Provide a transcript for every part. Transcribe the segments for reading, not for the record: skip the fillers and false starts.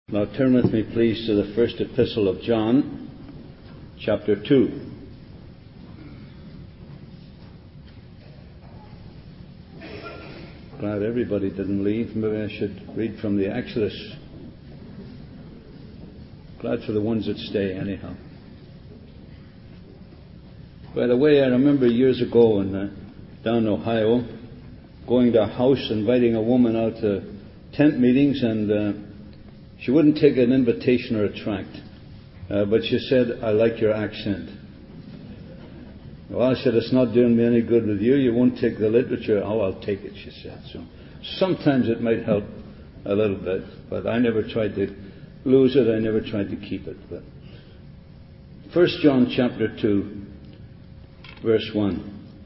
Now turn with me, please, to the first epistle of John, chapter 2. Glad everybody didn't leave. Maybe I should read from the Exodus. Glad for the ones that stay, anyhow. By the way, I remember years ago down in Ohio, going to a house, inviting a woman out to tent meetings, and she wouldn't take an invitation or a tract, but she said, "I like your accent." Well, I said, "It's not doing me any good with you. You won't take the literature." "Oh, I'll take it," she said. So sometimes it might help a little bit, but I never tried to lose it. I never tried to keep it. But 1 John chapter 2, verse 1.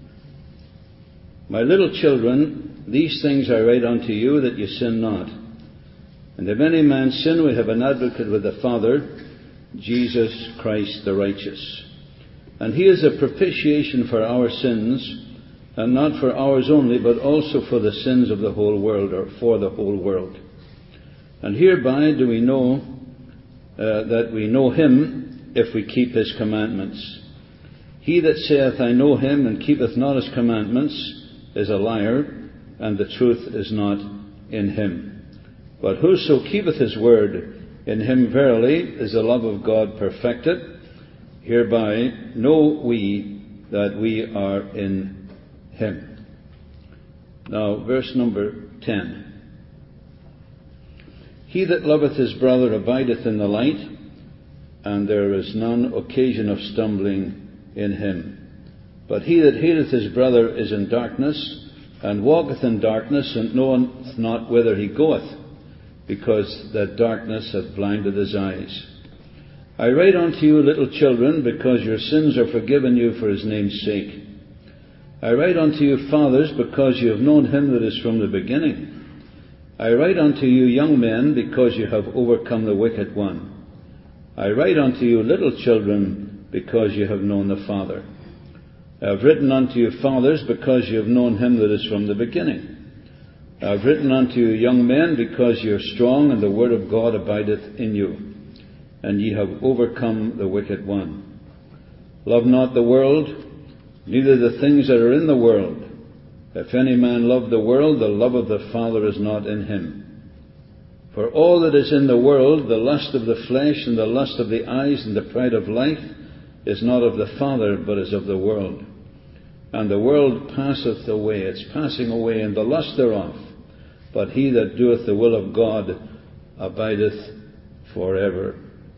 "My little children, these things I write unto you, that ye sin not. And if any man sin, we have an advocate with the Father, Jesus Christ the righteous. And he is a propitiation for our sins, and not for ours only, but also for the sins of the whole world," or for the whole world. "And hereby do we know that we know him, if we keep his commandments. He that saith, I know him, and keepeth not his commandments, is a liar, and the truth is not in him. But whoso keepeth his word, in him verily is the love of God perfected. Hereby know we that we are in him." Now, verse number 10. "He that loveth his brother abideth in the light, and there is none occasion of stumbling in him. But he that hateth his brother is in darkness, and walketh in darkness, and knoweth not whither he goeth, because that darkness hath blinded his eyes. I write unto you, little children, because your sins are forgiven you for his name's sake. I write unto you, fathers, because you have known him that is from the beginning. I write unto you, young men, because you have overcome the wicked one. I write unto you, little children, because you have known the Father. I have written unto you, fathers, because you have known him that is from the beginning. I have written unto you, young men, because ye are strong, and the word of God abideth in you, and ye have overcome the wicked one. Love not the world, neither the things that are in the world. If any man love the world, the love of the Father is not in him. For all that is in the world, the lust of the flesh, and the lust of the eyes, and the pride of life, is not of the Father, but is of the world. And the world passeth away," it's passing away, "and the lust thereof. But he that doeth the will of God abideth forever."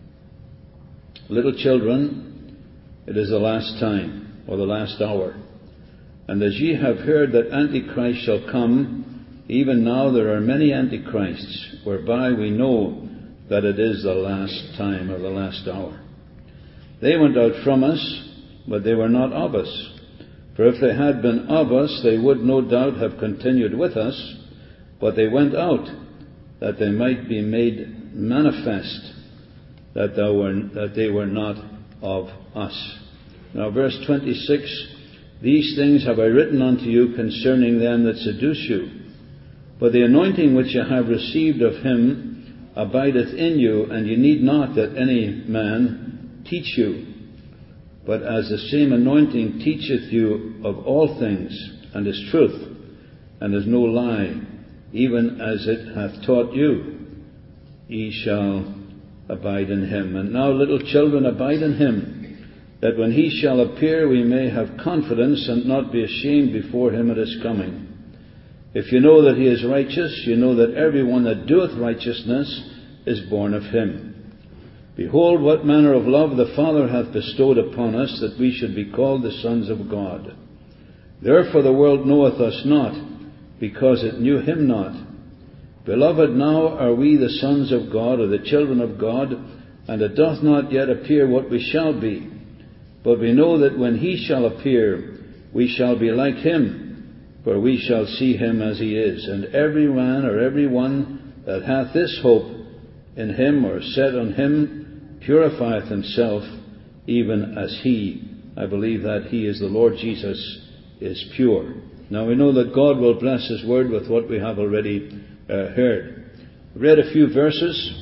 Little children, it is the last time, or the last hour. And as ye have heard that Antichrist shall come, even now there are many Antichrists, whereby we know that it is the last time, or the last hour. They went out from us, but they were not of us. For if they had been of us, they would no doubt have continued with us. But they went out, that they might be made manifest that they were not of us. Now, verse 26, "These things have I written unto you concerning them that seduce you. But the anointing which ye have received of him abideth in you, and ye need not that any man teach you. But as the same anointing teacheth you of all things, and is truth, and is no lie, even as it hath taught you, ye shall abide in him. And now, little children, abide in him, that when he shall appear, we may have confidence, and not be ashamed before him at his coming. If you know that he is righteous, you know that every one that doeth righteousness is born of him. Behold, what manner of love the Father hath bestowed upon us, that we should be called the sons of God. Therefore the world knoweth us not, because it knew him not. Beloved, now are we the sons of God, or the children of God, and it doth not yet appear what we shall be. But we know that when he shall appear, we shall be like him, for we shall see him as he is. And every man, or every one that hath this hope in him, or set on him, purifieth himself, even as he," I believe that he is the Lord Jesus, "is pure." Now we know that God will bless his word with what we have already heard. Read a few verses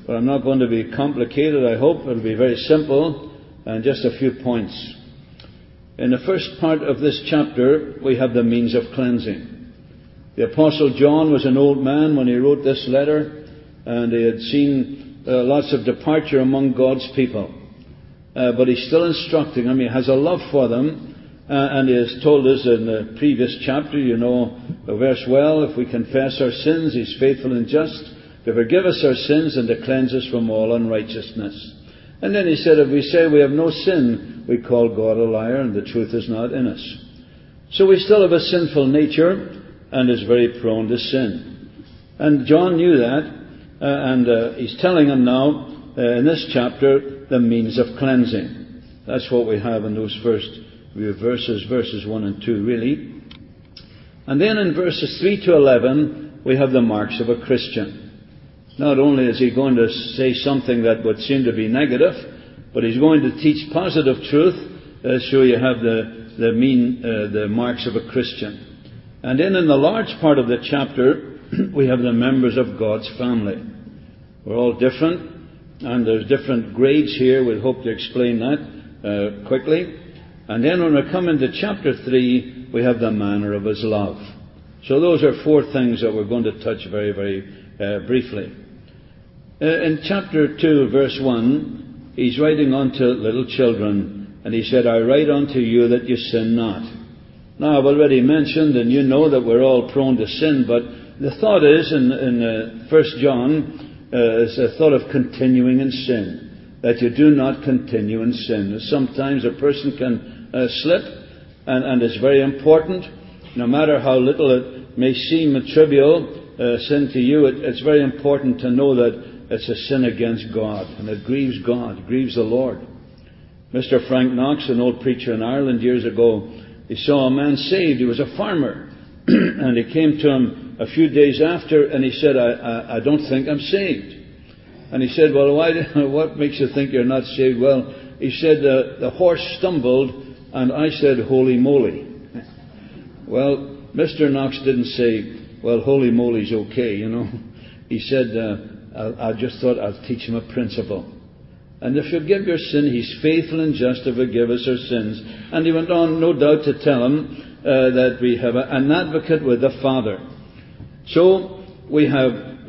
But I'm not going to be complicated, I hope. It'll be very simple, and just a few points. In the first part of this chapter, we have the means of cleansing. The Apostle John was an old man when he wrote this letter, and he had seen lots of departure among God's people. But he's still instructing them. He has a love for them, and he has told us in the previous chapter, you know the verse well, if we confess our sins, he's faithful and just to forgive us our sins and to cleanse us from all unrighteousness. And then he said, if we say we have no sin, we call God a liar, and the truth is not in us. So we still have a sinful nature, and is very prone to sin. And John knew that, and he's telling them now, in this chapter, the means of cleansing. That's what we have in those first few verses 1 and 2, really. And then in verses 3 to 11, we have the marks of a Christian. Not only is he going to say something that would seem to be negative, but he's going to teach positive truth, so you have the marks of a Christian. And then in the large part of the chapter, we have the members of God's family. We're all different, and there's different grades here. We'll hope to explain that quickly. And then when we come into chapter 3, we have the manner of his love. So those are 4 things that we're going to touch very, very briefly. In chapter 2, verse 1, he's writing unto little children, and he said, I write unto you that you sin not. Now, I've already mentioned, and you know that we're all prone to sin, but the thought is, in 1 John, is a thought of continuing in sin, that you do not continue in sin. Sometimes a person can slip, and it's very important, no matter how little it may seem a trivial sin to you, it's very important to know that it's a sin against God, and it grieves God, it grieves the Lord. Mr. Frank Knox, an old preacher in Ireland years ago, he saw a man saved. He was a farmer. And he came to him a few days after, and he said, I don't think I'm saved. And he said, well, what makes you think you're not saved? Well, he said, the horse stumbled, and I said, holy moly. Well, Mr. Knox didn't say, well, holy moly's okay, you know. He said, I just thought I'd teach him a principle. And if you forgive your sin, he's faithful and just to forgive us our sins. And he went on, no doubt, to tell him that we have an advocate with the Father. So we have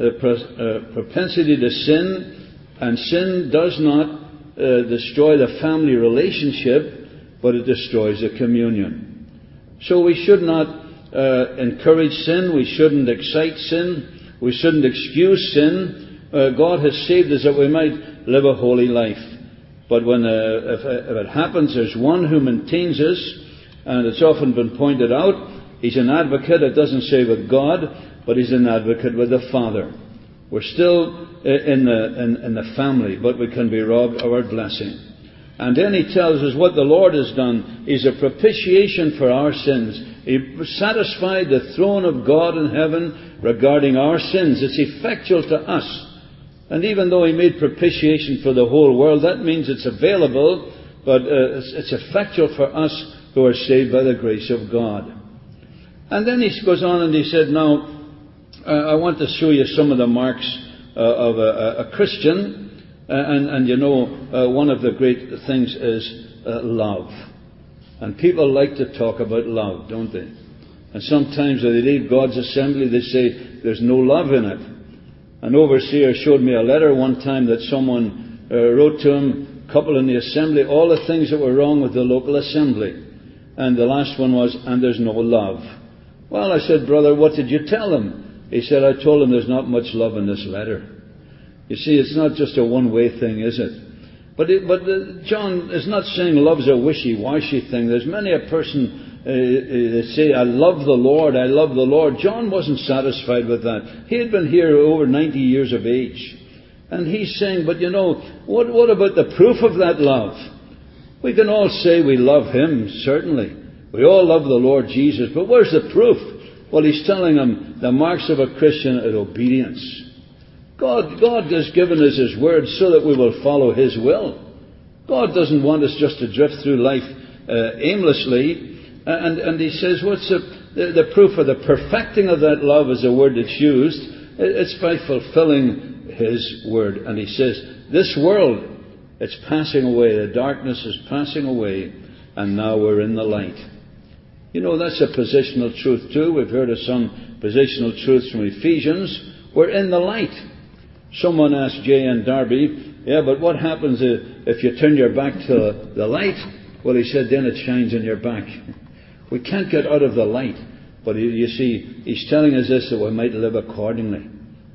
a propensity to sin, and sin does not destroy the family relationship, but it destroys the communion. So we should not encourage sin. We shouldn't excite sin. We shouldn't excuse sin. God has saved us that we might live a holy life. But when if it happens, there's one who maintains us, and it's often been pointed out, he's an advocate. It doesn't say with God, but he's an advocate with the Father. We're still in the family, but we can be robbed of our blessing. And then he tells us what the Lord has done is a propitiation for our sins. He satisfied the throne of God in heaven regarding our sins. It's effectual to us. And even though he made propitiation for the whole world, that means it's available, but it's effectual for us who are saved by the grace of God. And then he goes on and he said, now, I want to show you some of the marks of a Christian. And you know, one of the great things is love. And people like to talk about love, don't they? And sometimes when they leave God's assembly, they say there's no love in it. An overseer showed me a letter one time that someone wrote to him, a couple in the assembly, all the things that were wrong with the local assembly. And the last one was, and there's no love. Well, I said, brother, what did you tell him? He said, I told him there's not much love in this letter. You see, it's not just a one-way thing, is it? But John is not saying love's a wishy-washy thing. There's many a person that say, I love the Lord, I love the Lord. John wasn't satisfied with that. He had been here over 90 years of age. And he's saying, but you know, what about the proof of that love? We can all say we love Him, certainly. We all love the Lord Jesus. But where's the proof? Well, he's telling them the marks of a Christian are obedience. God has given us His Word so that we will follow His will. God doesn't want us just to drift through life aimlessly. And He says, what's the proof of the perfecting of that love is a word that's used. It's by fulfilling His Word. And He says, this world, it's passing away. The darkness is passing away, and now we're in the light. You know, that's a positional truth too. We've heard of some positional truths from Ephesians. We're in the light. Someone asked J.N. Darby, yeah, but what happens if you turn your back to the light? Well, he said, then it shines in your back. We can't get out of the light. But you see, he's telling us this, that we might live accordingly.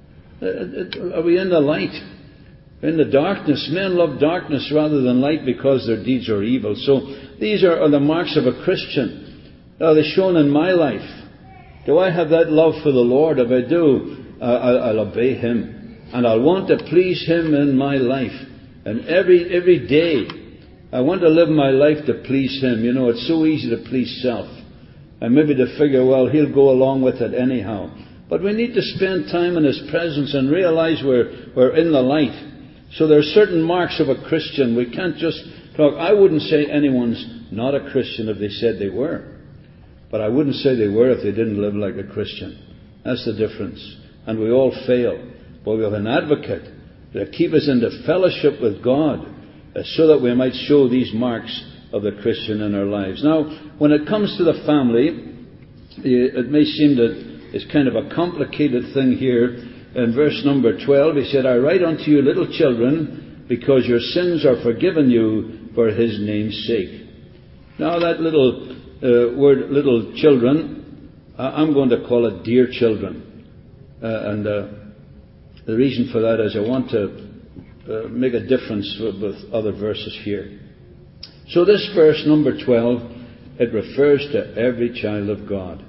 Are we in the light? In the darkness. Men love darkness rather than light because their deeds are evil. So these are the marks of a Christian. Are they shown in my life? Do I have that love for the Lord? If I do, I'll obey Him. And I'll want to please Him in my life. And every day, I want to live my life to please Him. You know, it's so easy to please self. And maybe to figure, well, He'll go along with it anyhow. But we need to spend time in His presence and realize we're in the light. So there are certain marks of a Christian. We can't just talk. I wouldn't say anyone's not a Christian if they said they were. But I wouldn't say they were if they didn't live like a Christian. That's the difference. And we all fail. But we have an advocate to keep us into fellowship with God so that we might show these marks of the Christian in our lives. Now, when it comes to the family, it may seem that it's kind of a complicated thing here. In verse number 12, he said, I write unto you, little children, because your sins are forgiven you for His name's sake. Now, that little word, little children, I'm going to call it dear children. And the reason for that is I want to make a difference with other verses here. So this verse, number 12, it refers to every child of God.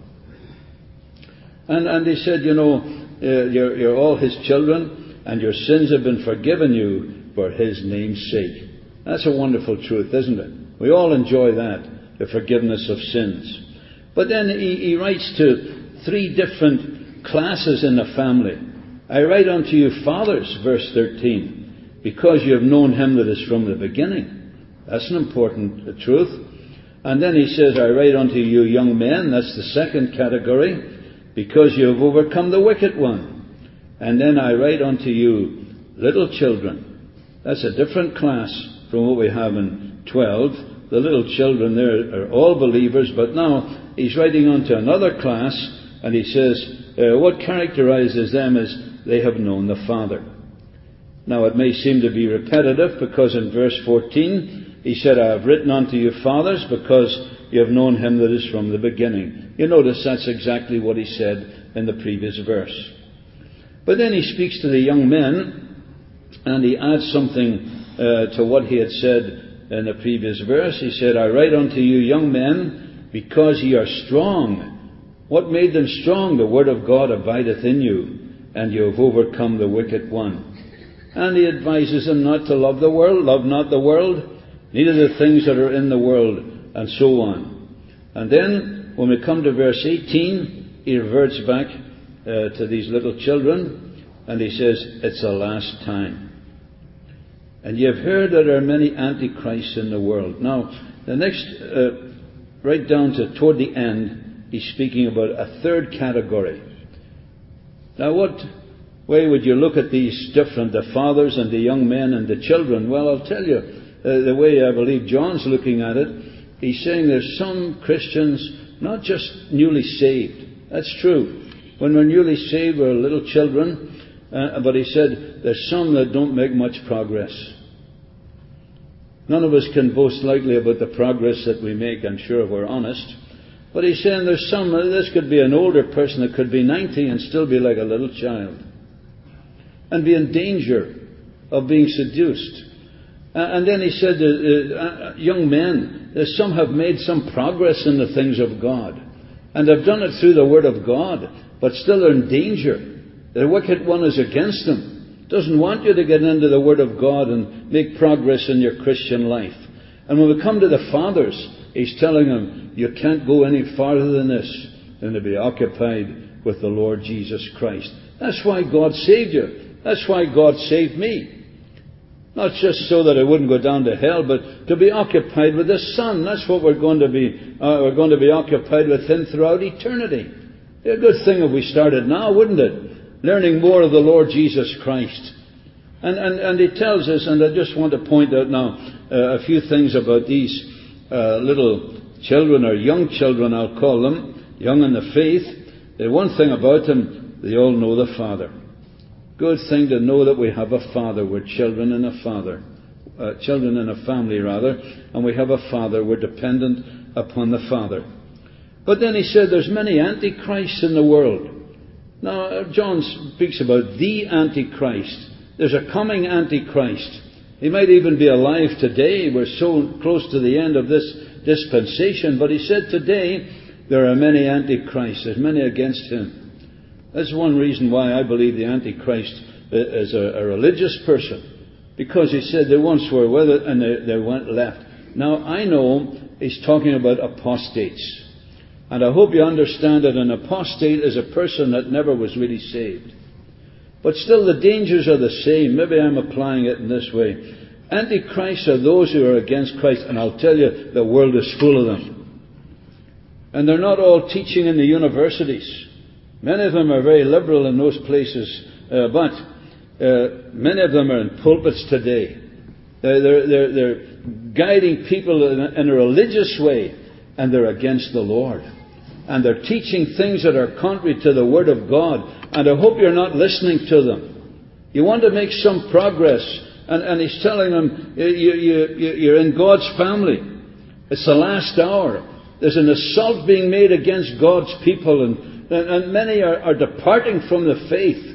And he said, you know, you're all His children, and your sins have been forgiven you for His name's sake. That's a wonderful truth, isn't it? We all enjoy that, the forgiveness of sins. But then he writes to three different classes in the family. I write unto you, fathers, verse 13, because you have known Him that is from the beginning. That's an important truth. And then he says, I write unto you, young men, that's the second category, because you have overcome the wicked one. And then I write unto you, little children. That's a different class from what we have in 12. The little children there are all believers, but now he's writing unto another class, and he says, what characterizes them is they have known the Father. Now it may seem to be repetitive, because in verse 14, he said, I have written unto you, fathers, because you have known Him that is from the beginning. You notice that's exactly what he said in the previous verse. But then he speaks to the young men, and he adds something to what he had said in the previous verse. He said, I write unto you, young men, because ye are strong. What made them strong? The word of God abideth in you, and you have overcome the wicked one. And he advises them not to love the world, love not the world, neither the things that are in the world, and so on. And then, when we come to verse 18, he reverts back to these little children, and he says, it's the last time. And ye have heard that there are many antichrists in the world. Now, the next, right down to toward the end, he's speaking about a third category. Now, what way would you look at these different, the fathers and the young men and the children? Well, I'll tell you, the way I believe John's looking at it, he's saying there's some Christians not just newly saved. That's true. When we're newly saved, we're little children. But he said there's some that don't make much progress. None of us can boast lightly about the progress that we make, I'm sure, if we're honest. But he's saying there's some, this could be an older person that could be 90 and still be like a little child. And be in danger of being seduced. And then he said, young men, some have made some progress in the things of God. And have done it through the Word of God, but still are in danger. The wicked one is against them. Doesn't want you to get into the Word of God and make progress in your Christian life. And when we come to the fathers, he's telling them, you can't go any farther than this than to be occupied with the Lord Jesus Christ. That's why God saved you. That's why God saved me. Not just so that I wouldn't go down to hell, but to be occupied with the Son. That's what we're going to be. We're going to be occupied with Him throughout eternity. It'd be a good thing if we started now, wouldn't it? learning more of the Lord Jesus Christ. And he tells us, and I just want to point out now a few things about these little children, or young children I'll call them, young in the faith. The one thing about them, they all know the Father. Good thing to know that we have a Father. We're children in a Father. Children in a family, rather. And we have a Father. We're dependent upon the Father. But then he said there's many antichrists in the world. Now, John speaks about the Antichrist. There's a coming Antichrist. He might even be alive today. We're so close to the end of this dispensation. But he said today there are many Antichrists. There's many against him. That's one reason why I believe the Antichrist is a religious person. Because he said they once were with it and they went left. Now, I know he's talking about apostates. And I hope you understand that an apostate is a person that never was really saved. But still the dangers are the same. Maybe I'm applying it in this way. Antichrists are those who are against Christ. And I'll tell you, the world is full of them. And they're not all teaching in the universities. Many of them are very liberal in those places. But many of them are in pulpits today. They're guiding people in a religious way. And they're against the Lord. And they're teaching things that are contrary to the Word of God. And I hope you're not listening to them. You want to make some progress. And he's telling them, you're in God's family. It's the last hour. There's an assault being made against God's people. And many are departing from the faith.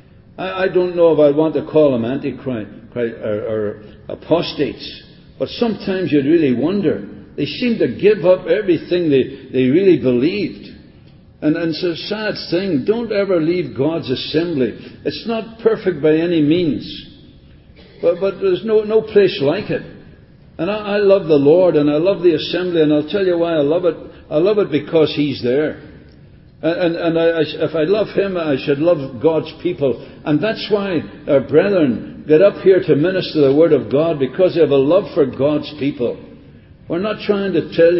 I don't know if I want to call them antichrist or apostates. But sometimes you'd really wonder. They seem to give up everything they really believed. And it's a sad thing. Don't ever leave God's assembly. It's not perfect by any means. But there's no place like it. And I love the Lord and I love the assembly. And I'll tell you why I love it. I love it because He's there. And if I love Him, I should love God's people. And that's why our brethren get up here to minister the Word of God, because they have a love for God's people. We're not trying to tell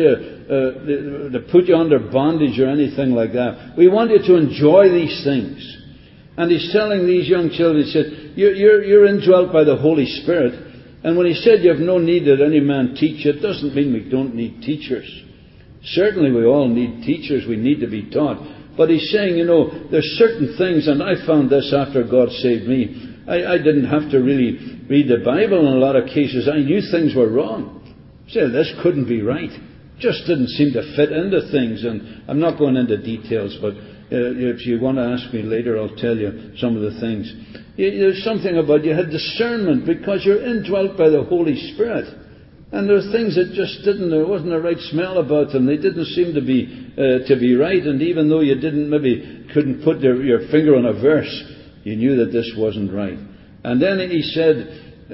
you to put you under bondage or anything like that. We want you to enjoy these things. And He's telling these young children, He said, you're indwelt by the Holy Spirit. And when He said you have no need that any man teach, it doesn't mean we don't need teachers. Certainly we all need teachers. We need to be taught. But He's saying, there's certain things, and I found this after God saved me. I didn't have to really read the Bible in a lot of cases. I knew things were wrong. Say, this couldn't be right. Just didn't seem to fit into things. And I'm not going into details, but if you want to ask me later, I'll tell you some of the things. There's something about you had discernment because you're indwelt by the Holy Spirit. And there are things that just there wasn't a right smell about them. They didn't seem to be right. And even though you couldn't put your finger on a verse, you knew that this wasn't right. And then He said,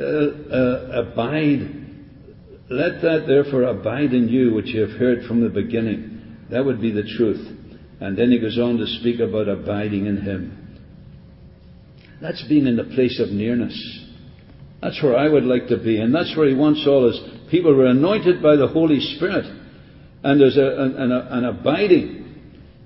abide. Let that therefore abide in you, which you have heard from the beginning. That would be the truth. And then He goes on to speak about abiding in Him. That's being in the place of nearness. That's where I would like to be. And that's where He wants all His people. We're anointed by the Holy Spirit. And there's an abiding.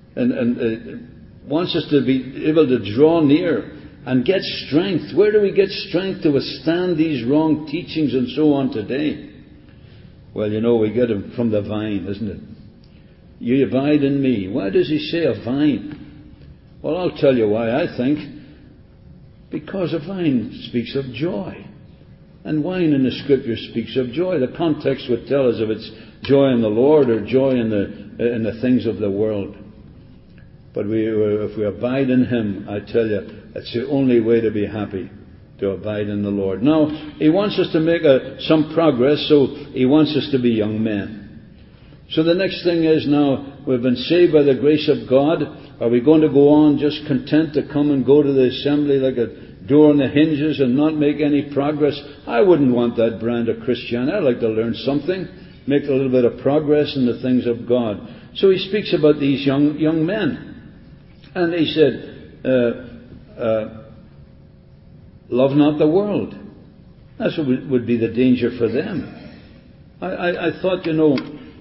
And wants us to be able to draw near and get strength. Where do we get strength to withstand these wrong teachings and so on today? Well, we get it from the vine, isn't it? You abide in me. Why does He say a vine? Well, I'll tell you why, I think. Because a vine speaks of joy. And wine in the Scripture speaks of joy. The context would tell us if it's joy in the Lord or joy in the things of the world. But if we abide in Him, I tell you, it's the only way to be happy. To abide in the Lord. Now, He wants us to make some progress, so He wants us to be young men. So the next thing is now, we've been saved by the grace of God. Are we going to go on just content to come and go to the assembly like a door on the hinges and not make any progress? I wouldn't want that brand of Christianity. I'd like to learn something, make a little bit of progress in the things of God. So He speaks about these young men. And He said, love not the world. That's what would be the danger for them. I thought,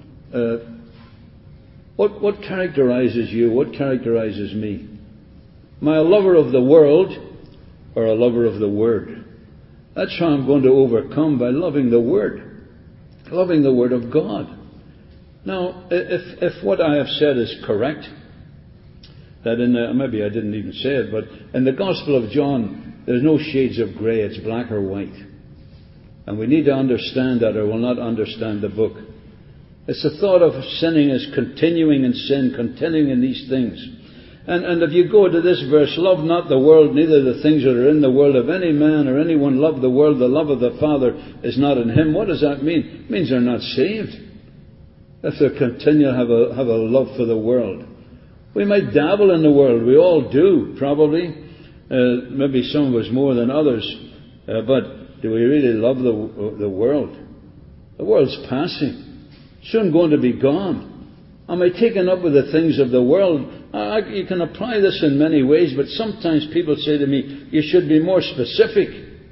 what characterizes you? What characterizes me? Am I a lover of the world or a lover of the Word? That's how I'm going to overcome, by loving the Word. Loving the Word of God. Now, if what I have said is correct, that maybe I didn't even say it, but in the Gospel of John, there's no shades of grey, it's black or white. And we need to understand that, or we'll not understand the book. It's the thought of sinning as continuing in sin, continuing in these things. And if you go to this verse, love not the world, neither the things that are in the world. If any man or anyone love the world, the love of the Father is not in him. What does that mean? It means they're not saved. If they continue to have a love for the world. We might dabble in the world. We all do, probably. Maybe some of us more than others. But do we really love the world? The world's passing. Soon going to be gone. Am I taken up with the things of the world? You can apply this in many ways, but sometimes people say to me, you should be more specific,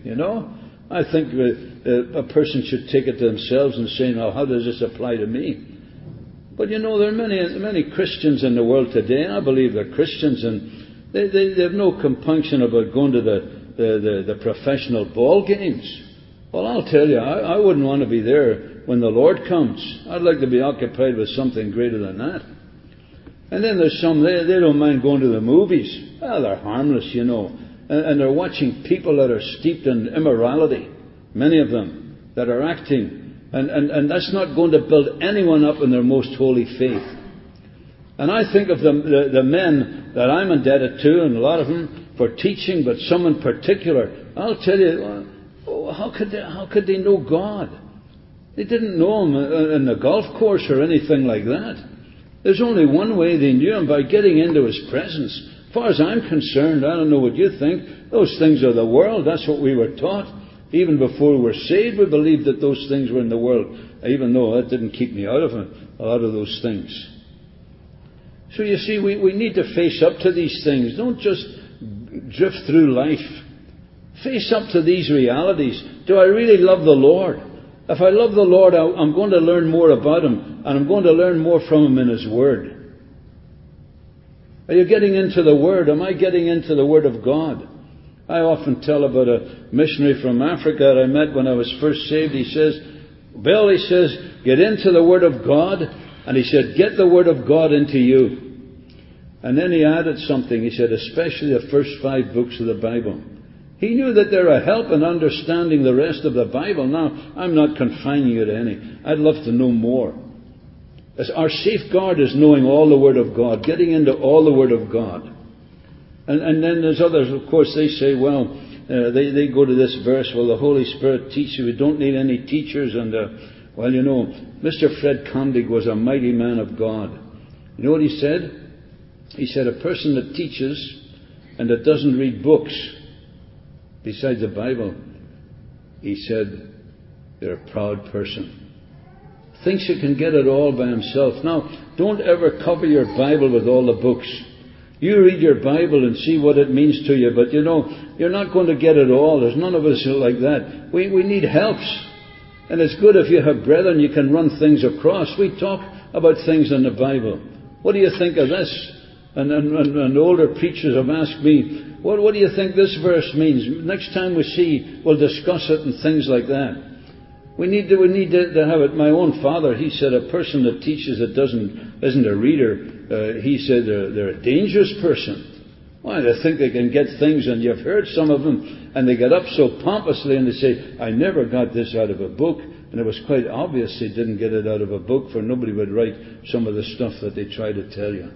I think a person should take it to themselves and say, now, how does this apply to me? But there are many Christians in the world today, and I believe they're Christians, and they have no compunction about going to the professional ball games. Well, I'll tell you, I wouldn't want to be there when the Lord comes. I'd like to be occupied with something greater than that. And then there's some, they don't mind going to the movies. Well, they're harmless, And they're watching people that are steeped in immorality. Many of them that are acting. And that's not going to build anyone up in their most holy faith. And I think of the men that I'm indebted to, and a lot of them, for teaching, but some in particular. I'll tell you, how could they know God? They didn't know Him in the golf course or anything like that. There's only one way they knew Him, by getting into His presence. As far as I'm concerned, I don't know what you think, those things are the world. That's what we were taught. Even before we were saved, we believed that those things were in the world, even though that didn't keep me out of it, a lot of those things. So you see, we need to face up to these things. Don't just drift through life. Face up to these realities. Do I really love the Lord? If I love the Lord, I'm going to learn more about Him, and I'm going to learn more from Him in His Word. Are you getting into the Word? Am I getting into the Word of God? I often tell about a missionary from Africa that I met when I was first saved. He says, Bill, he says, get into the Word of God. And he said, get the Word of God into you. And then he added something. He said, especially the first 5 books of the Bible. He knew that they're a help in understanding the rest of the Bible. Now, I'm not confining you to any. I'd love to know more. As our safeguard is knowing all the Word of God, getting into all the Word of God. And then there's others, of course, they say, well, they go to this verse, well, the Holy Spirit teaches you. We don't need any teachers. And, Mr. Fred Condig was a mighty man of God. You know what he said? He said, a person that teaches and that doesn't read books besides the Bible, he said, they're a proud person. Thinks he can get it all by himself. Now, don't ever cover your Bible with all the books. You read your Bible and see what it means to you, but you're not going to get it all. There's none of us who are like that. We need helps. And it's good if you have brethren you can run things across. We talk about things in the Bible. What do you think of this? And older preachers have asked me, what do you think this verse means? Next time we see, we'll discuss it and things like that. We need to have it. My own father, he said, a person that teaches that isn't a reader, he said they're a dangerous person. Why, they think they can get things, and you've heard some of them, and they get up so pompously and they say, I never got this out of a book. And it was quite obvious they didn't get it out of a book, for nobody would write some of the stuff that they try to tell you.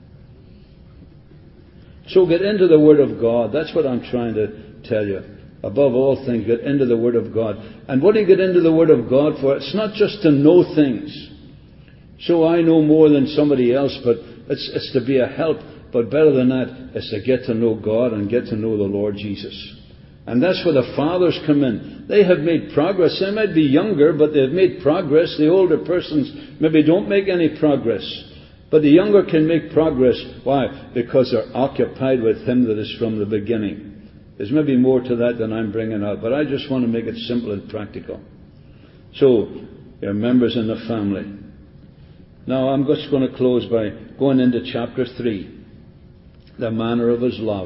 So get into the Word of God. That's what I'm trying to tell you. Above all things, get into the Word of God. And what do you get into the Word of God for? It's not just to know things. So I know more than somebody else, but it's to be a help. But better than that, it's to get to know God and get to know the Lord Jesus. And that's where the fathers come in. They have made progress. They might be younger, but they've made progress. The older persons maybe don't make any progress. But the younger can make progress. Why? Because they're occupied with Him that is from the beginning. There's maybe more to that than I'm bringing out, but I just want to make it simple and practical. So, you're members in the family. Now, I'm just going to close by going into chapter 3. the manner of his love.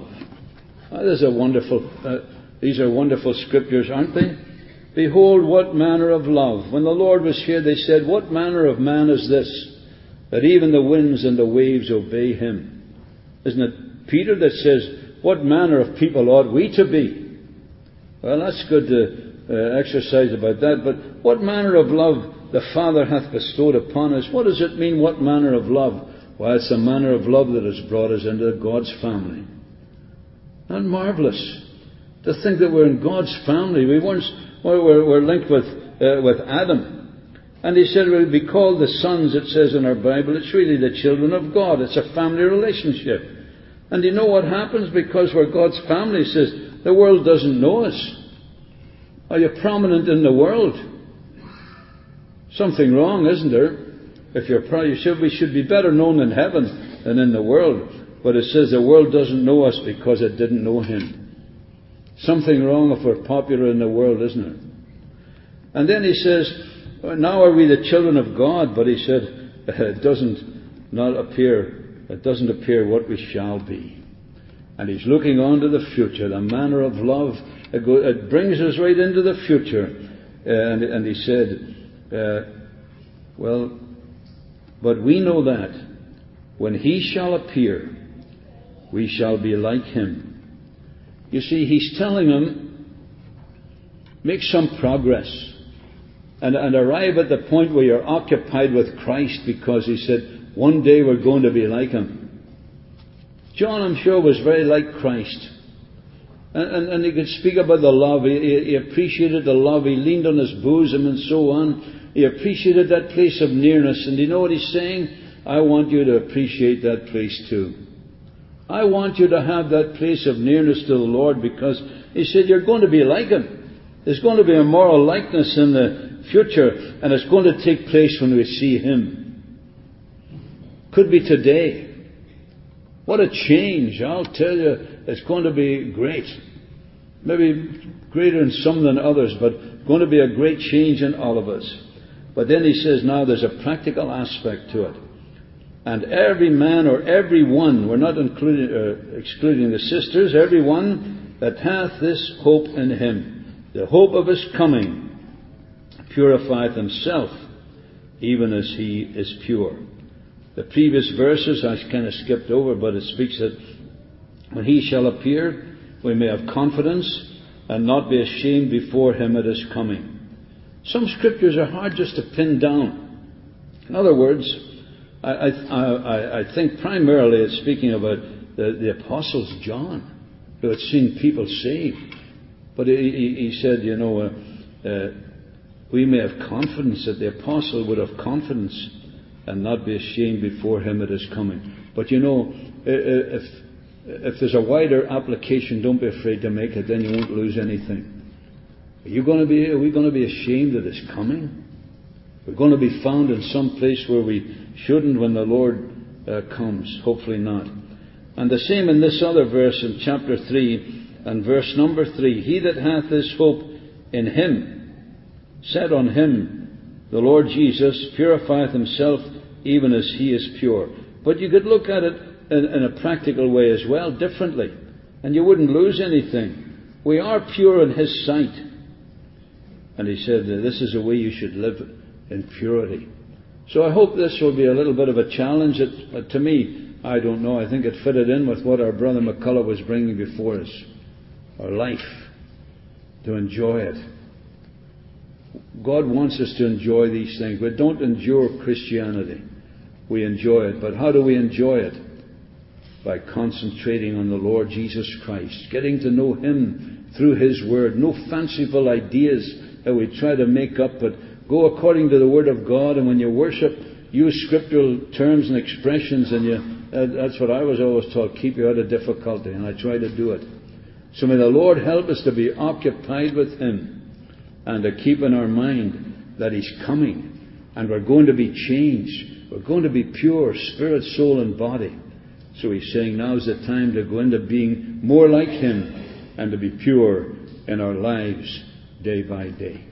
These are wonderful scriptures, aren't they? Behold, what manner of love. When the Lord was here, they said, what manner of man is this, that even the winds and the waves obey him? Isn't it Peter that says, what manner of people ought we to be? Well, that's good to exercise about that. But what manner of love the Father hath bestowed upon us? What does it mean, what manner of love? Well, it's the manner of love that has brought us into God's family. Isn't marvelous to think that we're in God's family? We're linked with Adam. And he said we'll be called the sons, it says in our Bible. It's really the children of God. It's a family relationship. And you know what happens because we're God's family? He says, the world doesn't know us. Are you prominent in the world? Something wrong, isn't there? If you're we should be better known in heaven than in the world. But it says the world doesn't know us because it didn't know him. Something wrong if we're popular in the world, isn't it? And then he says, now are we the children of God? But he said, it doesn't appear what we shall be. And he's looking on to the future, the manner of love. It brings us right into the future. And he said, but we know that when he shall appear, we shall be like him. You see, he's telling them, make some progress and arrive at the point where you're occupied with Christ, because he said, one day we're going to be like him. John, I'm sure, was very like Christ. And he could speak about the love. He appreciated the love. He leaned on his bosom and so on. He appreciated that place of nearness. And you know what he's saying? I want you to appreciate that place too. I want you to have that place of nearness to the Lord, because he said you're going to be like him. There's going to be a moral likeness in the future, and it's going to take place when we see him. Could be today. What a change. I'll tell you, it's going to be great. Maybe greater in some than others, but going to be a great change in all of us. But then he says now there's a practical aspect to it. And every man or every one, we're not excluding the sisters, every one that hath this hope in him, the hope of his coming, purifieth himself, even as he is pure. The previous verses I kind of skipped over, but it speaks that when he shall appear, we may have confidence and not be ashamed before him at his coming. Some scriptures are hard just to pin down. In other words, I think primarily it's speaking about the Apostles John, who had seen people saved. But he said, we may have confidence, that the Apostle would have confidence and not be ashamed before him at his coming. But if there's a wider application, don't be afraid to make it, then you won't lose anything. Are we going to be ashamed at his coming? We're going to be found in some place where we shouldn't when the Lord comes. Hopefully not. And the same in this other verse in chapter 3 and verse number 3. He that hath this hope in him, set on him, the Lord Jesus, purifieth himself even as he is pure. But you could look at it in a practical way as well, differently. And you wouldn't lose anything. We are pure in his sight. And he said, this is the way you should live in purity. So I hope this will be a little bit of a challenge. To me, I don't know. I think it fitted in with what our brother McCullough was bringing before us. Our life. To enjoy it. God wants us to enjoy these things. We don't endure Christianity. We enjoy it. But how do we enjoy it? By concentrating on the Lord Jesus Christ. Getting to know him through his word. No fanciful ideas that we try to make up, but go according to the Word of God. And when you worship, use scriptural terms and expressions, and that's what I was always taught, keep you out of difficulty, and I try to do it. So may the Lord help us to be occupied with him and to keep in our mind that he's coming, and we're going to be changed. We're going to be pure, spirit, soul, and body. So he's saying now's the time to go into being more like him and to be pure in our lives day by day.